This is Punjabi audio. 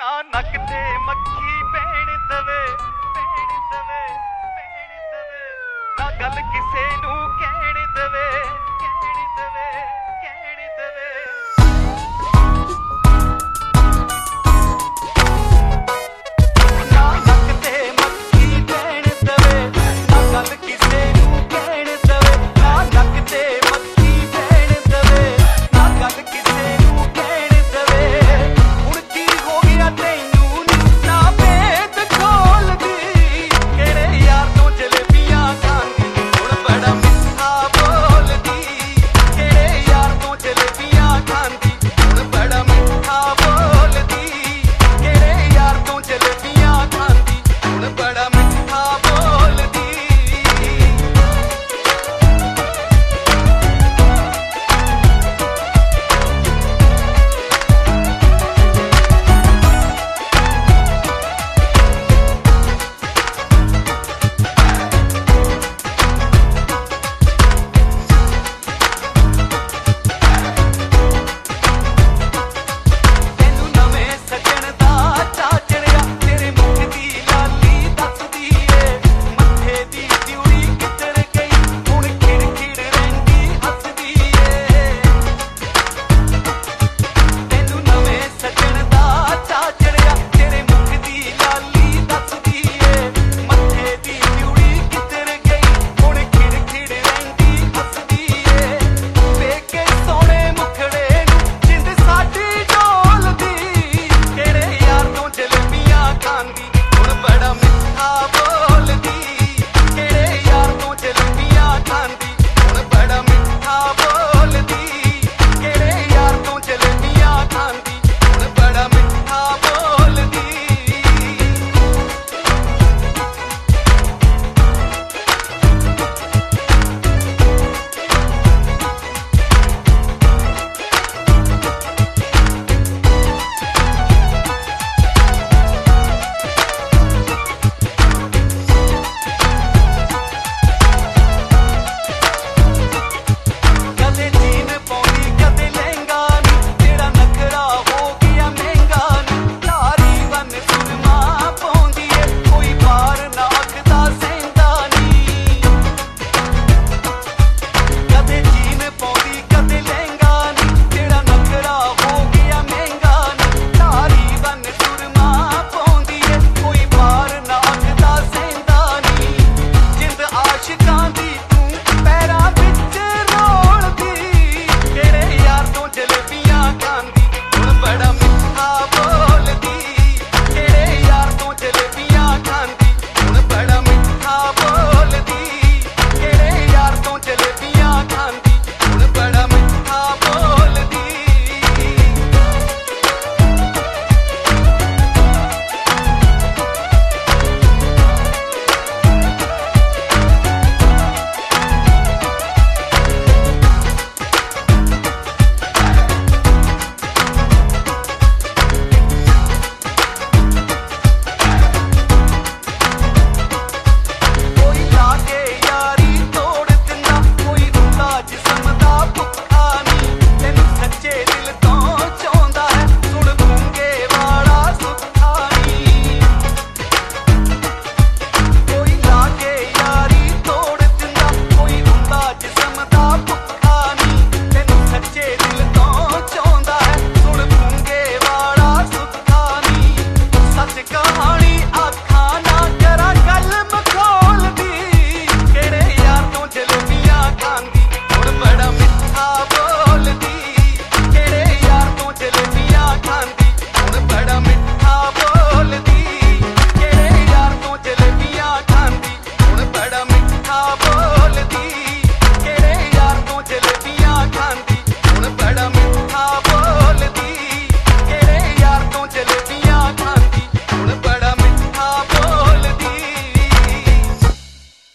ना नक ते मक्खी पैण दवे ना गल किसे नू कहण दवे ना नक ते मक्खी पैण दवे ना गल किसे नू कहण दवे ना नक ते मक्खी पैण दवे ना गल किसे नू कहण दवे हुण की हो गया तैनू नी ना भेद खोलदी केड़े यार तो जलेबियां खांदी हुण बड़ा मिठा बोलदी केड़े यार तो जलेबियां खांदी हुण बड़ा मिठा बोलदी केड़े यार तो जलेबियां खांदी हुण बड़ा मिठा बोलदी ਤੈਨੂੰ ਨਵੇਂ ਸੱਜਣ ਦਾ ਚਾਅ ਚੜਿਆ ਤੇਰੇ ਮੁਖ ਦੀ ਲਾਲੀ ਦੱਸਦੀ ਏ ਮੱਥੇ ਦੀ ਤਿਉੜੀ ਕਿੱਧਰ ਗਈ ਹੁਣ ਖਿੜ ਖਿੜ ਰਹਿੰਦੀ ਹੱਸਦੀ ਏ ਤੈਨੂੰ ਨਵੇਂ ਸੱਜਣ ਦਾ ਚਾਅ ਚੜਿਆ ਤੇਰੇ ਮੁਖ ਦੀ ਲਾਲੀ ਦੱਸਦੀ ਏ ਮੱਥੇ ਦੀ ਤਿਉੜੀ ਕਿੱਧਰ ਗਈ ਹੁਣ ਖਿੜ ਖਿੜ ਰਹਿੰਦੀ ਹੱਸਦੀ ਏ ਵੇਖ ਕੇ ਸੋਹਣੇ ਮੁਖੜੇ ਨੂੰ ਜਿੰਦ ਸਾਡੀ ਡੋਲਦੀ ਕਿਹੜੇ ਯਾਰ ਤੋਂ ਜਲੇਬੀਆਂ ਖਾਂਦੀ ਹੁਣ ਬੜਾ ਮਿੱਠਾ ਬੋਲਦੀ ਕਿਹੜੇ ਯਾਰ ਤੋਂ ਜਲੇਬੀਆਂ ਖਾਂਦੀ ਹੁਣ ਬੜਾ ਮਿੱਠਾ ਬੋਲਦੀ ਕਿਹੜੇ ਯਾਰ ਤੋਂ ਜਲੇਬੀਆਂ ਖਾਂਦੀ ਹੁਣ ਬੜਾ ਮਿੱਠਾ ਬੋਲਦੀ ਕਦੇ ਜੀਨ ਪਾਉਂਦੀ ਕਦੇ ਲਹਿੰਗਾ ਨੀ ਜਿਹੜਾ ਨਖਰਾ ਹੋ ਗਿਆ ਮਹਿੰਗਾ ਨੀ ਧਾਰੀ ਵੰਨ ਸੁਰਮਾ ਪਾਉਂਦੀ ਏ ਕੋਈ ਬਾਰ ਨਾ ਅੱਖਦਾ ਸਹਿੰਦਾ ਨੀ ਕਦੇ ਜੀਨ ਪਾਉਂਦੀ ਕਦੇ ਲਹਿੰਗਾ ਨੀ ਜਿਹੜਾ ਨਖਰਾ ਹੋ ਗਿਆ ਮਹਿੰਗਾ ਨੀ ਧਾਰੀ ਵੰਨ ਸੁਰਮਾ ਪਾਉਂਦੀ ਏ ਕੋਈ ਬਾਰ ਨਾ ਅੱਖਦਾ ਸਹਿੰਦਾ ਨੀ ਜਿੰਦ ਆਸ਼ਿਕਾਂ ਦੀ ਤੂੰ ਪੈਰਾਂ ਵਿੱਚ ਰੋਲਦੀ ਕਿਹੜੇ ਯਾਰ ਤੋਂ ਜਲੇਬੀਆਂ ਖਾਂਦੀ ਹੁਣ ਬੜਾ ਮਿੱਠਾ ਬੋਲਦੀ ਕਿਹੜੇ ਯਾਰ ਤੋਂ ਜਲੇਬੀਆਂ ਖਾਂਦੀ ਹੁਣ ਬੜਾ ਮਿੱਠਾ ਬੋਲਦੀ ਕਿਹੜੇ ਯਾਰ ਤੋਂ ਜਲੇਬੀਆਂ ਖਾਂਦੀ ਹੁਣ ਬੜਾ ਮਿੱਠਾ ਬੋਲਦੀ ਕੋਈ ਲਾ ਕੇ ਯਾਰੀ ਤੋੜ ਦਿੰਦਾ ਕੋਈ ਹੁੰਦਾ ਜਿਸਮ ਦਾ ਭੁੱਖਾ ਨੀ ਤੈਨੂੰ ਸੱਚੇ ਦਿਲ ਤੋਂ ਚਾਹੁੰਦਾ ਹੈ ਸੁਣ ਗੂੰਗੇ ਵਾਲਾ ਸੁੱਖਾ ਨੀ ਕੋਈ ਲਾ ਕੇ ਯਾਰੀ ਤੋੜ ਦਿੰਦਾ ਕੋਈ ਹੁੰਦਾ ਜਿਸਮ ਦਾ ਭੁੱਖਾ ਨੀ ਤੈਨੂੰ ਸੱਚੇ ਦਿਲ ਤੋਂ ਚਾਹੁੰਦਾ ਹੈ ਸੁਣ ਗੂੰਗੇ ਵਾਲਾ ਸੁੱਖਾ ਨੀ ਸੱਚ ਕਹਾਣੀ ਆਖਾਂ ਨਾ ਕਰਾਂ ਗੱਲ ਮਖੌਲਦੀ ਕਿਹੜੇ ਯਾਰ ਤੋਂ ਜਲੇਬੀਆਂ ਖਾਂਦੀ ਹੁਣ ਬੜਾ ਮਿੱਠਾ ਬੋਲਦੀ ਕਿਹੜੇ ਯਾਰ ਤੋਂ ਜਲੇਬੀਆਂ ਖਾਂਦੀ ਹੁਣ ਬੜਾ ਮਿੱਠਾ ਬੋਲਦੀ ਕਿਹੜੇ ਯਾਰ ਤੋਂ ਜਲੇਬੀਆਂ ਖਾਂਦੀ ਹੁਣ ਬੜਾ ਮਿੱਠਾ ਬੋਲਦੀ ਕਿਹੜੇ ਯਾਰ ਤੋਂ ਜਲੇਬੀਆਂ ਖਾਂਦੀ ਹੁਣ ਬੜਾ ਮਿੱਠਾ ਬੋਲਦੀ